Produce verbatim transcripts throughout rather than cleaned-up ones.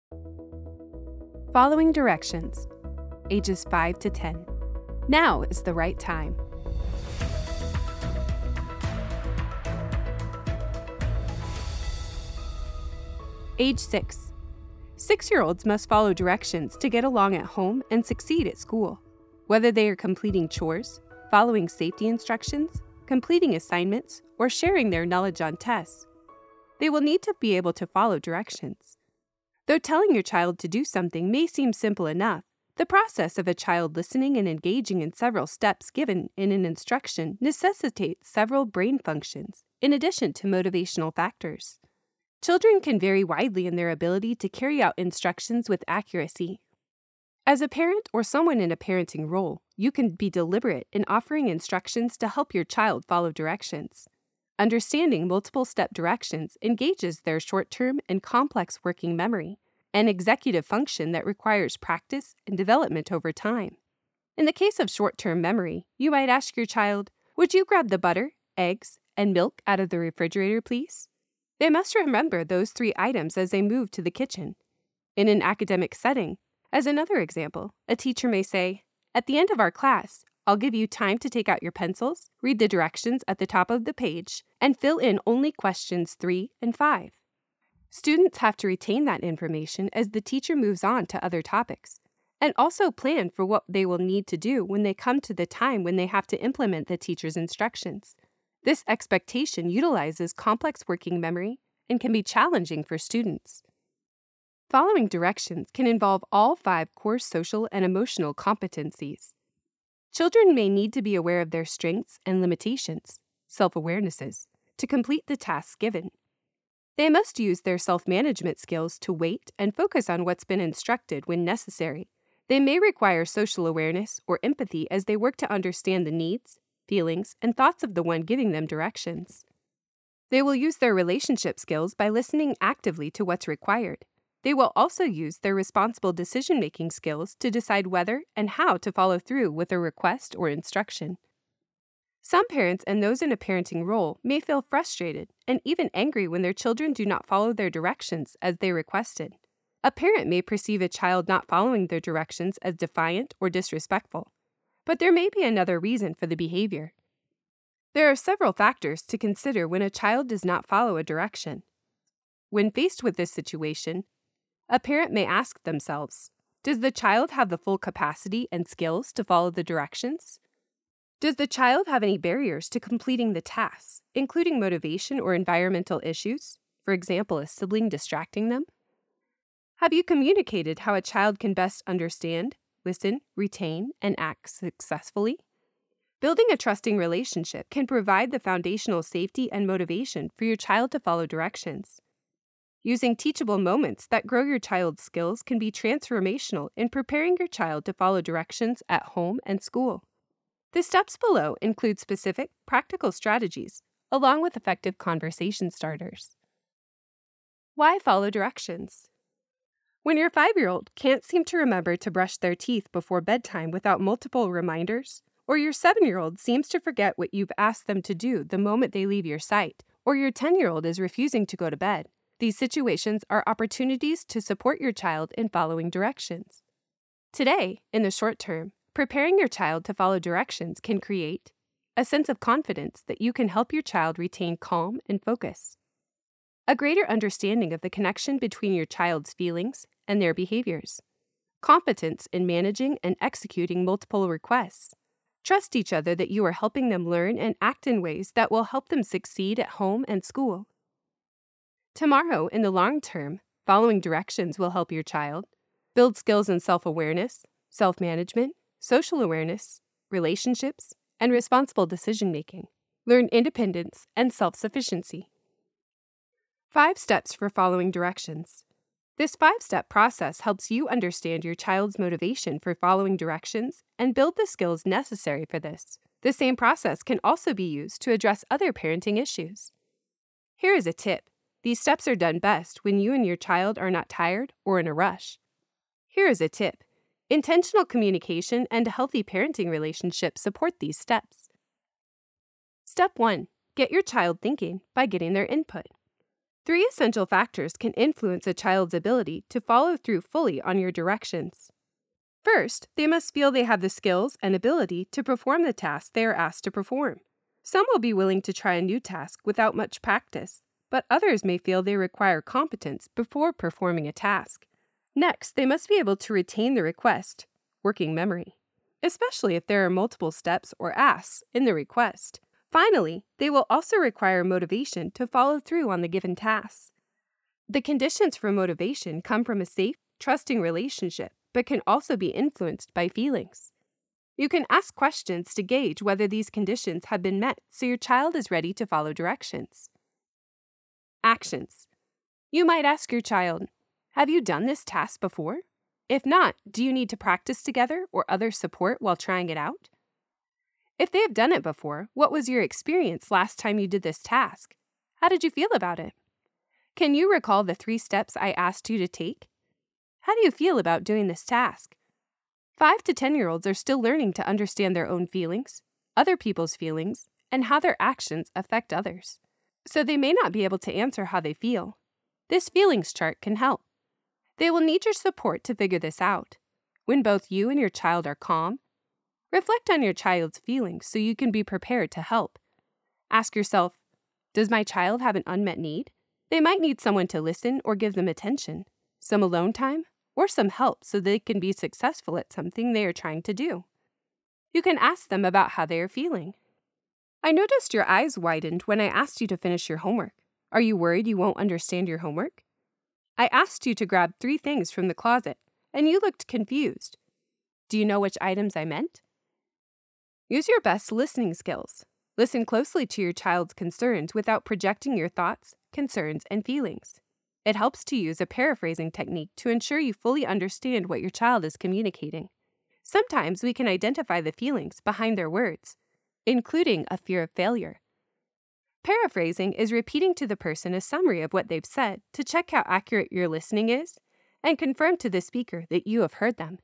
Following directions, ages five to ten. Now is the right time. Age six. Six-year-olds must follow directions to get along at home and succeed at school. Whether they are completing chores, following safety instructions, completing assignments, or sharing their knowledge on tests, they will need to be able to follow directions. Though telling your child to do something may seem simple enough, the process of a child listening and engaging in several steps given in an instruction necessitates several brain functions, in addition to motivational factors. Children can vary widely in their ability to carry out instructions with accuracy. As a parent or someone in a parenting role, you can be deliberate in offering instructions to help your child follow directions. Understanding multiple-step directions engages their short-term and complex working memory, an executive function that requires practice and development over time. In the case of short-term memory, you might ask your child, "Would you grab the butter, eggs, and milk out of the refrigerator, please?" They must remember those three items as they move to the kitchen. In an academic setting, as another example, a teacher may say, "At the end of our class, I'll give you time to take out your pencils, read the directions at the top of the page, and fill in only questions three and five. Students have to retain that information as the teacher moves on to other topics, and also plan for what they will need to do when they come to the time when they have to implement the teacher's instructions. This expectation utilizes complex working memory and can be challenging for students. Following directions can involve all five core social and emotional competencies. Children may need to be aware of their strengths and limitations, self-awarenesses, to complete the tasks given. They must use their self-management skills to wait and focus on what's been instructed when necessary. They may require social awareness or empathy as they work to understand the needs, feelings, and thoughts of the one giving them directions. They will use their relationship skills by listening actively to what's required. They will also use their responsible decision-making skills to decide whether and how to follow through with a request or instruction. Some parents and those in a parenting role may feel frustrated and even angry when their children do not follow their directions as they requested. A parent may perceive a child not following their directions as defiant or disrespectful, but there may be another reason for the behavior. There are several factors to consider when a child does not follow a direction. When faced with this situation, a parent may ask themselves, does the child have the full capacity and skills to follow the directions? Does the child have any barriers to completing the tasks, including motivation or environmental issues, for example, a sibling distracting them? Have you communicated how a child can best understand, listen, retain, and act successfully? Building a trusting relationship can provide the foundational safety and motivation for your child to follow directions. Using teachable moments that grow your child's skills can be transformational in preparing your child to follow directions at home and school. The steps below include specific, practical strategies, along with effective conversation starters. Why follow directions? When your five-year-old can't seem to remember to brush their teeth before bedtime without multiple reminders, or your seven-year-old seems to forget what you've asked them to do the moment they leave your sight, or your ten-year-old is refusing to go to bed, these situations are opportunities to support your child in following directions. Today, in the short term, preparing your child to follow directions can create a sense of confidence that you can help your child retain calm and focus, a greater understanding of the connection between your child's feelings and their behaviors, competence in managing and executing multiple requests. Trust each other that you are helping them learn and act in ways that will help them succeed at home and school. Tomorrow, in the long term, following directions will help your child build skills in self-awareness, self-management, social awareness, relationships, and responsible decision-making. Learn independence and self-sufficiency. Five steps for following directions. This five-step process helps you understand your child's motivation for following directions and build the skills necessary for this. The same process can also be used to address other parenting issues. Here is a tip. These steps are done best when you and your child are not tired or in a rush. Here is a tip. Intentional communication and a healthy parenting relationship support these steps. Step one. Get your child thinking by getting their input. Three essential factors can influence a child's ability to follow through fully on your directions. First, they must feel they have the skills and ability to perform the task they are asked to perform. Some will be willing to try a new task without much practice, but others may feel they require competence before performing a task. Next, they must be able to retain the request, working memory, especially if there are multiple steps or asks in the request. Finally, they will also require motivation to follow through on the given tasks. The conditions for motivation come from a safe, trusting relationship, but can also be influenced by feelings. You can ask questions to gauge whether these conditions have been met so your child is ready to follow directions. Actions. You might ask your child, "Have you done this task before? If not, do you need to practice together or other support while trying it out?" If they have done it before, what was your experience last time you did this task? How did you feel about it? Can you recall the three steps I asked you to take? How do you feel about doing this task? Five to ten-year-olds are still learning to understand their own feelings, other people's feelings, and how their actions affect others. So they may not be able to answer how they feel. This feelings chart can help. They will need your support to figure this out. When both you and your child are calm, reflect on your child's feelings so you can be prepared to help. Ask yourself, does my child have an unmet need? They might need someone to listen or give them attention, some alone time, or some help so they can be successful at something they are trying to do. You can ask them about how they are feeling. I noticed your eyes widened when I asked you to finish your homework. Are you worried you won't understand your homework? I asked you to grab three things from the closet, and you looked confused. Do you know which items I meant? Use your best listening skills. Listen closely to your child's concerns without projecting your thoughts, concerns, and feelings. It helps to use a paraphrasing technique to ensure you fully understand what your child is communicating. Sometimes we can identify the feelings behind their words, including a fear of failure. Paraphrasing is repeating to the person a summary of what they've said to check how accurate your listening is and confirm to the speaker that you have heard them.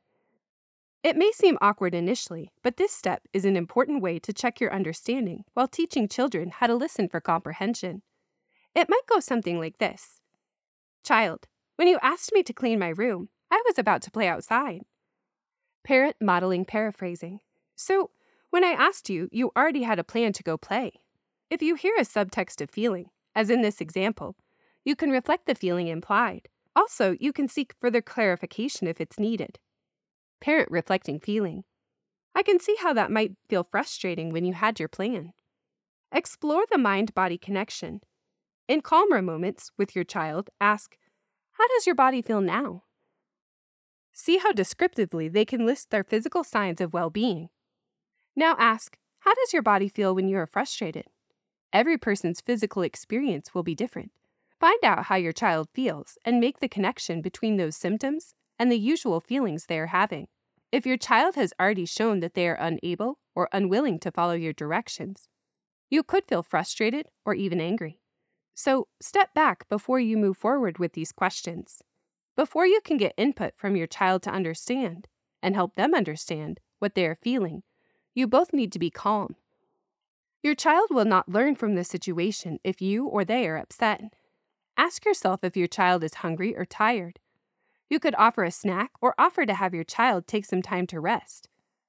It may seem awkward initially, but this step is an important way to check your understanding while teaching children how to listen for comprehension. It might go something like this. Child, when you asked me to clean my room, I was about to play outside. Parent modeling paraphrasing. So, when I asked you, you already had a plan to go play. If you hear a subtext of feeling, as in this example, you can reflect the feeling implied. Also, you can seek further clarification if it's needed. Parent reflecting feeling. I can see how that might feel frustrating when you had your plan. Explore the mind-body connection. In calmer moments with your child, ask, how does your body feel now? See how descriptively they can list their physical signs of well-being. Now ask, how does your body feel when you are frustrated? Every person's physical experience will be different. Find out how your child feels and make the connection between those symptoms and the usual feelings they are having. If your child has already shown that they are unable or unwilling to follow your directions, you could feel frustrated or even angry. So step back before you move forward with these questions. Before you can get input from your child to understand and help them understand what they are feeling, you both need to be calm. Your child will not learn from the situation if you or they are upset. Ask yourself if your child is hungry or tired. You could offer a snack or offer to have your child take some time to rest.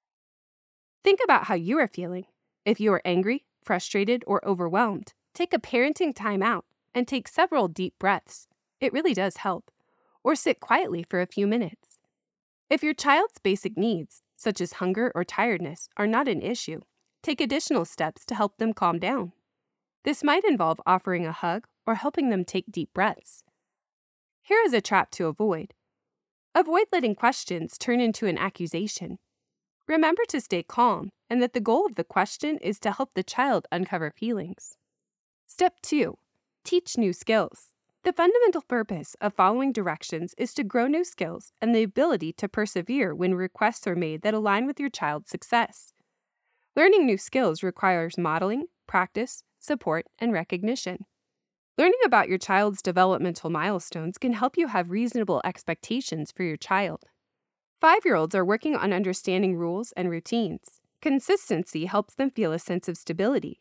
Think about how you are feeling. If you are angry, frustrated, or overwhelmed, take a parenting time out and take several deep breaths. It really does help. Or sit quietly for a few minutes. If your child's basic needs, such as hunger or tiredness, are not an issue, take additional steps to help them calm down. This might involve offering a hug or helping them take deep breaths. Here is a trap to avoid. Avoid letting questions turn into an accusation. Remember to stay calm and that the goal of the question is to help the child uncover feelings. Step two. Teach new skills. The fundamental purpose of following directions is to grow new skills and the ability to persevere when requests are made that align with your child's success. Learning new skills requires modeling, practice, support, and recognition. Learning about your child's developmental milestones can help you have reasonable expectations for your child. Five-year-olds are working on understanding rules and routines. Consistency helps them feel a sense of stability,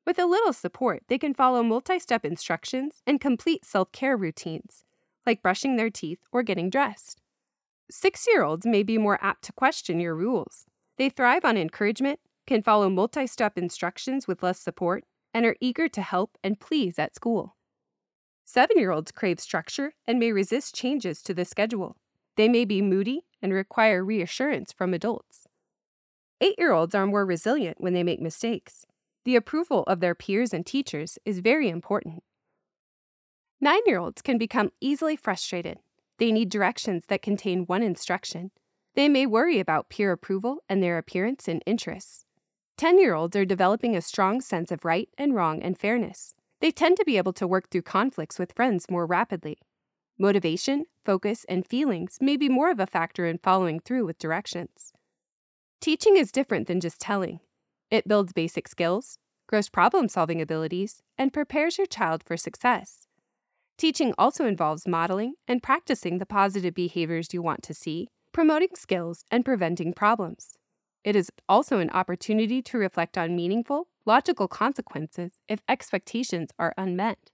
With a little support, they can follow multi-step instructions and complete self-care routines, like brushing their teeth or getting dressed. Six-year-olds may be more apt to question your rules. They thrive on encouragement, can follow multi-step instructions with less support, and are eager to help and please at school. Seven-year-olds crave structure and may resist changes to the schedule. They may be moody and require reassurance from adults. Eight-year-olds are more resilient when they make mistakes. The approval of their peers and teachers is very important. Nine-year-olds can become easily frustrated. They need directions that contain one instruction. They may worry about peer approval and their appearance and interests. Ten-year-olds are developing a strong sense of right and wrong and fairness. They tend to be able to work through conflicts with friends more rapidly. Motivation, focus, and feelings may be more of a factor in following through with directions. Teaching is different than just telling. It builds basic skills, grows problem-solving abilities, and prepares your child for success. Teaching also involves modeling and practicing the positive behaviors you want to see, promoting skills, and preventing problems. It is also an opportunity to reflect on meaningful, logical consequences if expectations are unmet.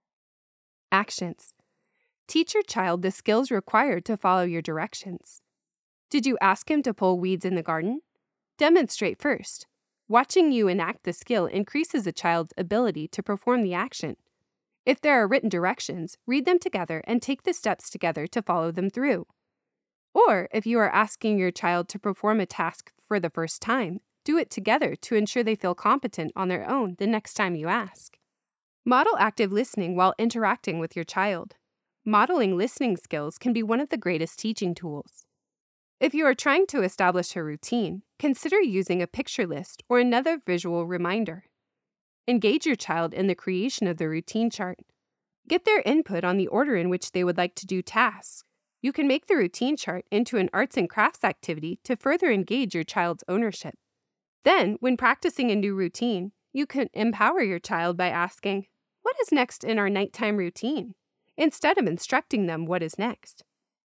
Actions. Teach your child the skills required to follow your directions. Did you ask him to pull weeds in the garden? Demonstrate first. Watching you enact the skill increases a child's ability to perform the action. If there are written directions, read them together and take the steps together to follow them through. Or, if you are asking your child to perform a task for the first time, do it together to ensure they feel competent on their own the next time you ask. Model active listening while interacting with your child. Modeling listening skills can be one of the greatest teaching tools. If you are trying to establish a routine, consider using a picture list or another visual reminder. Engage your child in the creation of the routine chart. Get their input on the order in which they would like to do tasks. You can make the routine chart into an arts and crafts activity to further engage your child's ownership. Then, when practicing a new routine, you can empower your child by asking, "What is next in our nighttime routine?" instead of instructing them what is next.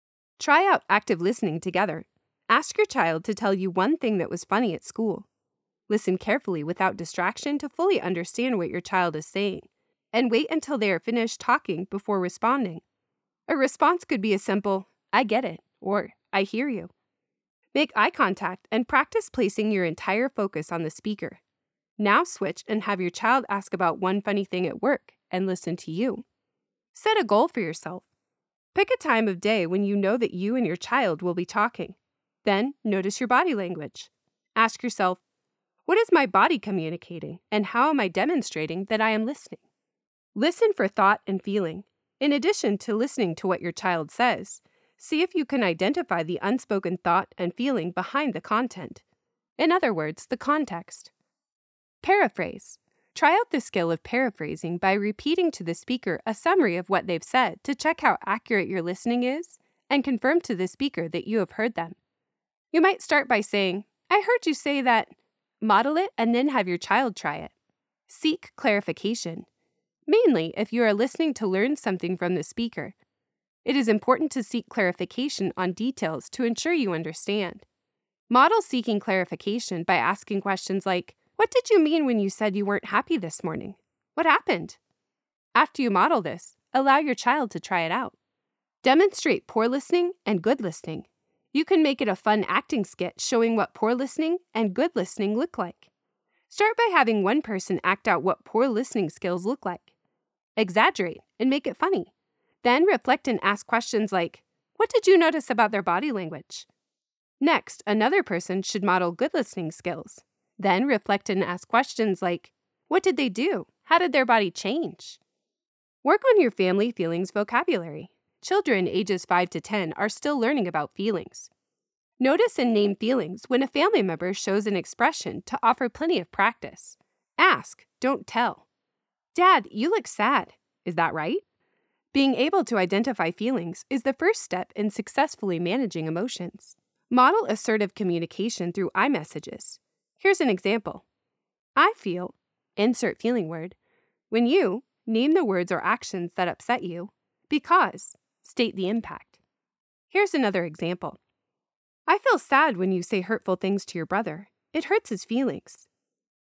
Try out active listening together. Ask your child to tell you one thing that was funny at school. Listen carefully without distraction to fully understand what your child is saying, and wait until they are finished talking before responding. A response could be a simple, "I get it," or "I hear you." Make eye contact and practice placing your entire focus on the speaker. Now switch and have your child ask about one funny thing at work and listen to you. Set a goal for yourself. Pick a time of day when you know that you and your child will be talking. Then notice your body language. Ask yourself, what is my body communicating, and how am I demonstrating that I am listening? Listen for thought and feeling. In addition to listening to what your child says, see if you can identify the unspoken thought and feeling behind the content. In other words, the context. Paraphrase. Try out the skill of paraphrasing by repeating to the speaker a summary of what they've said to check how accurate your listening is and confirm to the speaker that you have heard them. You might start by saying, "I heard you say that." Model it and then have your child try it. Seek clarification. Mainly if you are listening to learn something from the speaker. It is important to seek clarification on details to ensure you understand. Model seeking clarification by asking questions like, "What did you mean when you said you weren't happy this morning? What happened?" After you model this, allow your child to try it out. Demonstrate poor listening and good listening. You can make it a fun acting skit showing what poor listening and good listening look like. Start by having one person act out what poor listening skills look like. Exaggerate and make it funny. Then reflect and ask questions like, "What did you notice about their body language?" Next, another person should model good listening skills. Then reflect and ask questions like, "What did they do? How did their body change?" Work on your family feelings vocabulary. Children ages five to ten are still learning about feelings. Notice and name feelings when a family member shows an expression to offer plenty of practice. Ask, don't tell. "Dad, you look sad. Is that right?" Being able to identify feelings is the first step in successfully managing emotions. Model assertive communication through iMessages. Here's an example. "I feel," insert feeling word, "when you," name the words or actions that upset you, "because," state the impact. Here's another example. "I feel sad when you say hurtful things to your brother. It hurts his feelings."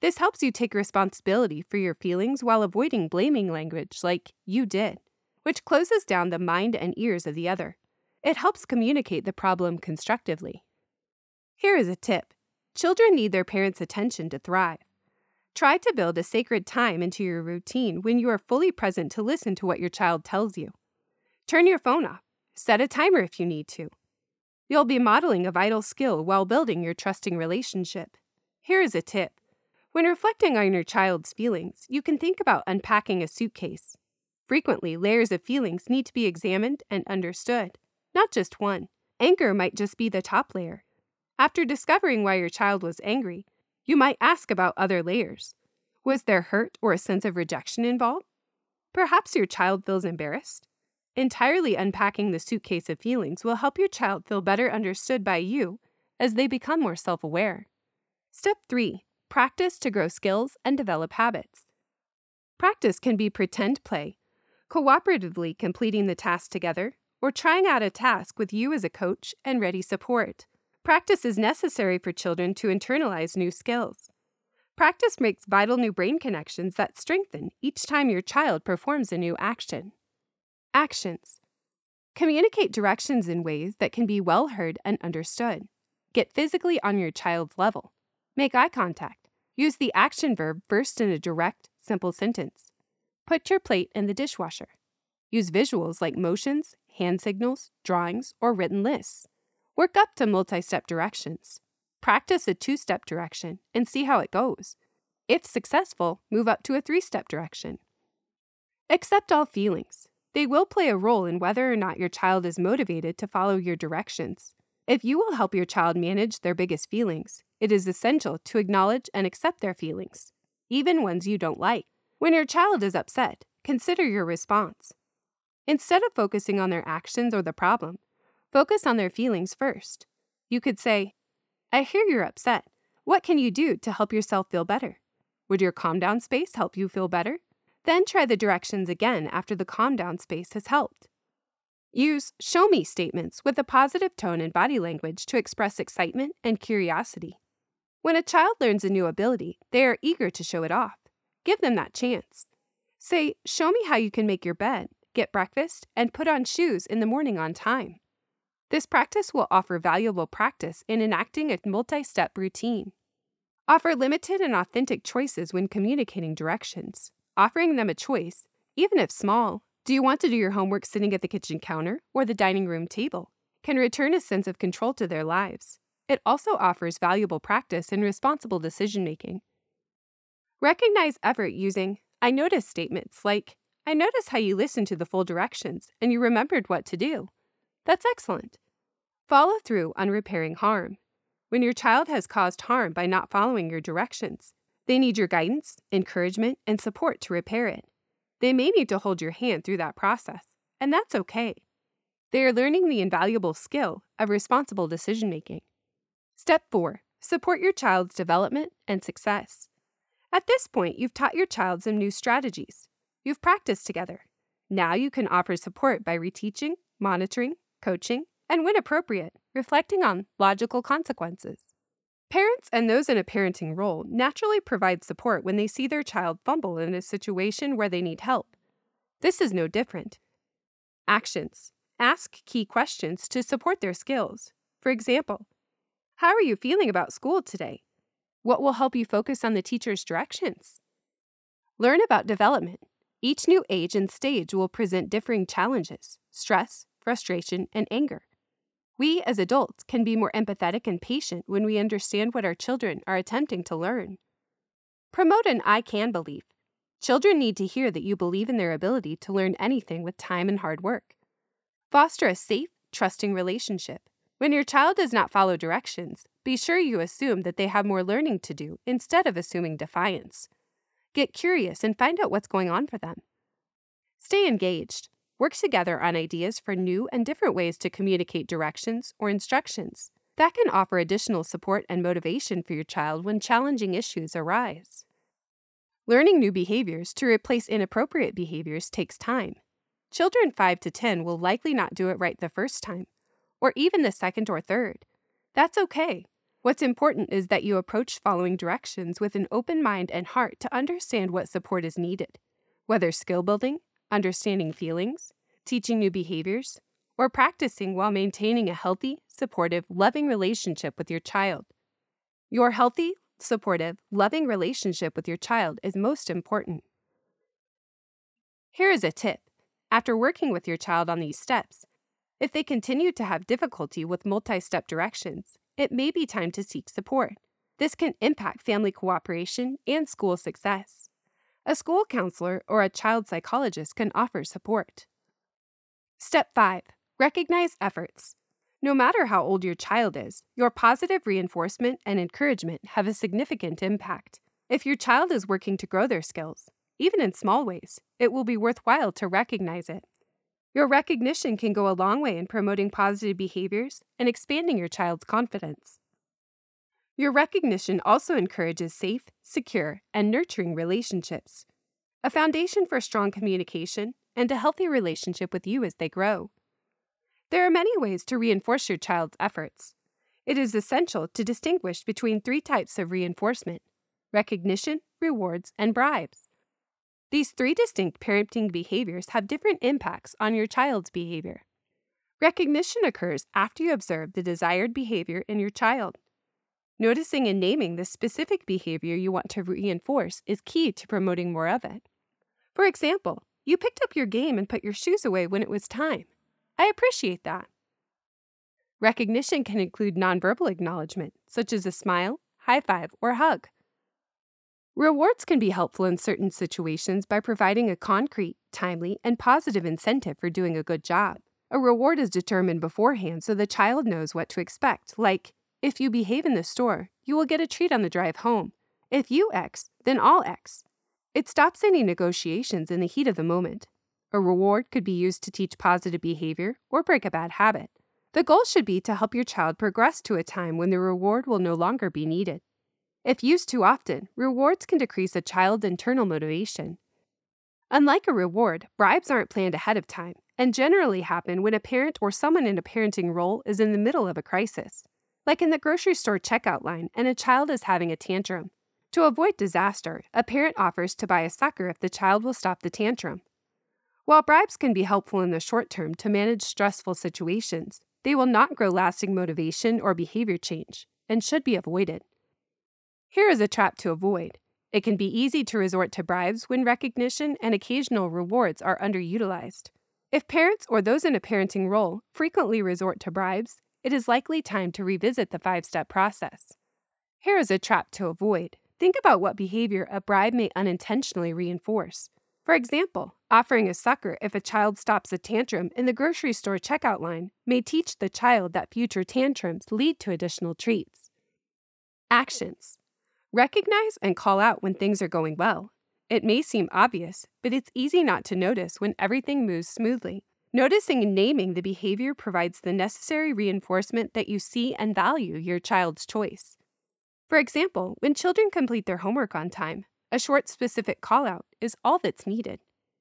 This helps you take responsibility for your feelings while avoiding blaming language like "you did," which closes down the mind and ears of the other. It helps communicate the problem constructively. Here is a tip. Children need their parents' attention to thrive. Try to build a sacred time into your routine when you are fully present to listen to what your child tells you. Turn your phone off. Set a timer if you need to. You'll be modeling a vital skill while building your trusting relationship. Here is a tip. When reflecting on your child's feelings, you can think about unpacking a suitcase. Frequently, layers of feelings need to be examined and understood, not just one. Anger might just be the top layer. After discovering why your child was angry, you might ask about other layers. Was there hurt or a sense of rejection involved? Perhaps your child feels embarrassed. Entirely unpacking the suitcase of feelings will help your child feel better understood by you as they become more self-aware. Step three. Practice to grow skills and develop habits. Practice can be pretend play, cooperatively completing the task together, or trying out a task with you as a coach and ready support. Practice is necessary for children to internalize new skills. Practice makes vital new brain connections that strengthen each time your child performs a new action. Actions. Communicate directions in ways that can be well heard and understood. Get physically on your child's level. Make eye contact. Use the action verb first in a direct, simple sentence. Put your plate in the dishwasher. Use visuals like motions, hand signals, drawings, or written lists. Work up to multi-step directions. Practice a two-step direction and see how it goes. If successful, move up to a three-step direction. Accept all feelings. They will play a role in whether or not your child is motivated to follow your directions. If you will help your child manage their biggest feelings, it is essential to acknowledge and accept their feelings, even ones you don't like. When your child is upset, consider your response. Instead of focusing on their actions or the problem, focus on their feelings first. You could say, "I hear you're upset. What can you do to help yourself feel better? Would your calm down space help you feel better?" Then try the directions again after the calm down space has helped. Use show me statements with a positive tone and body language to express excitement and curiosity. When a child learns a new ability, they are eager to show it off. Give them that chance. Say, "Show me how you can make your bed, get breakfast, and put on shoes in the morning on time." This practice will offer valuable practice in enacting a multi-step routine. Offer limited and authentic choices when communicating directions. Offering them a choice, even if small, do you want to do your homework sitting at the kitchen counter or the dining room table, can return a sense of control to their lives. It also offers valuable practice in responsible decision-making. Recognize effort using "I notice" statements like, "I notice how you listened to the full directions and you remembered what to do. That's excellent." Follow through on repairing harm. When your child has caused harm by not following your directions, they need your guidance, encouragement, and support to repair it. They may need to hold your hand through that process, and that's okay. They are learning the invaluable skill of responsible decision-making. Step four. Support your child's development and success. At this point, you've taught your child some new strategies. You've practiced together. Now you can offer support by reteaching, monitoring, coaching, and when appropriate, reflecting on logical consequences. Parents and those in a parenting role naturally provide support when they see their child fumble in a situation where they need help. This is no different. Actions. Ask key questions to support their skills. For example, how are you feeling about school today? What will help you focus on the teacher's directions? Learn about development. Each new age and stage will present differing challenges, stress, frustration, and anger. We, as adults, can be more empathetic and patient when we understand what our children are attempting to learn. Promote an "I can" belief. Children need to hear that you believe in their ability to learn anything with time and hard work. Foster a safe, trusting relationship. When your child does not follow directions, be sure you assume that they have more learning to do instead of assuming defiance. Get curious and find out what's going on for them. Stay engaged. Work together on ideas for new and different ways to communicate directions or instructions. That can offer additional support and motivation for your child when challenging issues arise. Learning new behaviors to replace inappropriate behaviors takes time. Children five to ten will likely not do it right the first time, or even the second or third. That's okay. What's important is that you approach following directions with an open mind and heart to understand what support is needed, whether skill building, understanding feelings, teaching new behaviors, or practicing while maintaining a healthy, supportive, loving relationship with your child. Your healthy, supportive, loving relationship with your child is most important. Here is a tip. After working with your child on these steps, if they continue to have difficulty with multi-step directions, it may be time to seek support. This can impact family cooperation and school success. A school counselor or a child psychologist can offer support. Step five. Recognize efforts. No matter how old your child is, your positive reinforcement and encouragement have a significant impact. If your child is working to grow their skills, even in small ways, it will be worthwhile to recognize it. Your recognition can go a long way in promoting positive behaviors and expanding your child's confidence. Your recognition also encourages safe, secure, and nurturing relationships, a foundation for strong communication and a healthy relationship with you as they grow. There are many ways to reinforce your child's efforts. It is essential to distinguish between three types of reinforcement: recognition, rewards, and bribes. These three distinct parenting behaviors have different impacts on your child's behavior. Recognition occurs after you observe the desired behavior in your child. Noticing and naming the specific behavior you want to reinforce is key to promoting more of it. For example, you picked up your game and put your shoes away when it was time. I appreciate that. Recognition can include nonverbal acknowledgement, such as a smile, high five, or hug. Rewards can be helpful in certain situations by providing a concrete, timely, and positive incentive for doing a good job. A reward is determined beforehand so the child knows what to expect, like, if you behave in the store, you will get a treat on the drive home. If you X, then I'll X. It stops any negotiations in the heat of the moment. A reward could be used to teach positive behavior or break a bad habit. The goal should be to help your child progress to a time when the reward will no longer be needed. If used too often, rewards can decrease a child's internal motivation. Unlike a reward, bribes aren't planned ahead of time and generally happen when a parent or someone in a parenting role is in the middle of a crisis, like in the grocery store checkout line and a child is having a tantrum. To avoid disaster, a parent offers to buy a sucker if the child will stop the tantrum. While bribes can be helpful in the short term to manage stressful situations, they will not grow lasting motivation or behavior change and should be avoided. Here is a trap to avoid. It can be easy to resort to bribes when recognition and occasional rewards are underutilized. If parents or those in a parenting role frequently resort to bribes, it is likely time to revisit the five-step process. Here is a trap to avoid. Think about what behavior a bribe may unintentionally reinforce. For example, offering a sucker if a child stops a tantrum in the grocery store checkout line may teach the child that future tantrums lead to additional treats. Actions. Recognize and call out when things are going well. It may seem obvious, but it's easy not to notice when everything moves smoothly. Noticing and naming the behavior provides the necessary reinforcement that you see and value your child's choice. For example, when children complete their homework on time, a short specific call-out is all that's needed.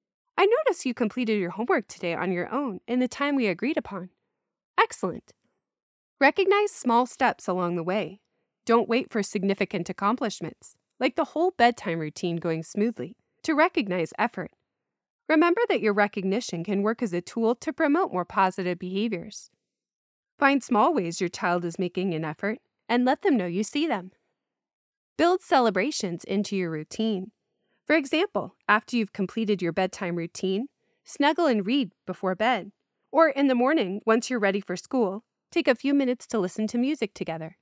I notice you completed your homework today on your own in the time we agreed upon. Excellent. Recognize small steps along the way. Don't wait for significant accomplishments, like the whole bedtime routine going smoothly, to recognize effort. Remember that your recognition can work as a tool to promote more positive behaviors. Find small ways your child is making an effort and let them know you see them. Build celebrations into your routine. For example, after you've completed your bedtime routine, snuggle and read before bed. Or in the morning, once you're ready for school, take a few minutes to listen to music together.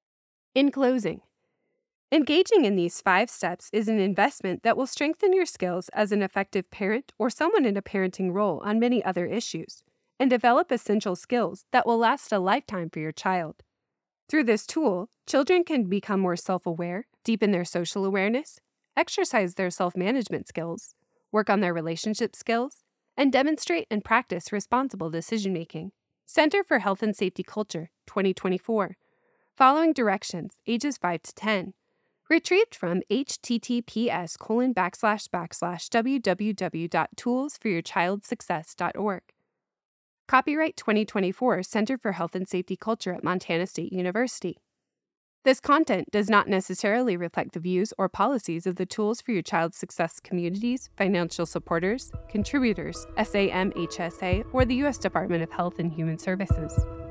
In closing, engaging in these five steps is an investment that will strengthen your skills as an effective parent or someone in a parenting role on many other issues, and develop essential skills that will last a lifetime for your child. Through this tool, children can become more self-aware, deepen their social awareness, exercise their self-management skills, work on their relationship skills, and demonstrate and practice responsible decision-making. Center for Health and Safety Culture, twenty twenty-four. Following directions, ages five to ten. Retrieved from https colon backslash backslash www dot tools for your child's success dot org. Copyright twenty twenty-four, Center for Health and Safety Culture at Montana State University. This content does not necessarily reflect the views or policies of the Tools for Your Child's Success communities, financial supporters, contributors, S A M H S A, or the U S Department of Health and Human Services.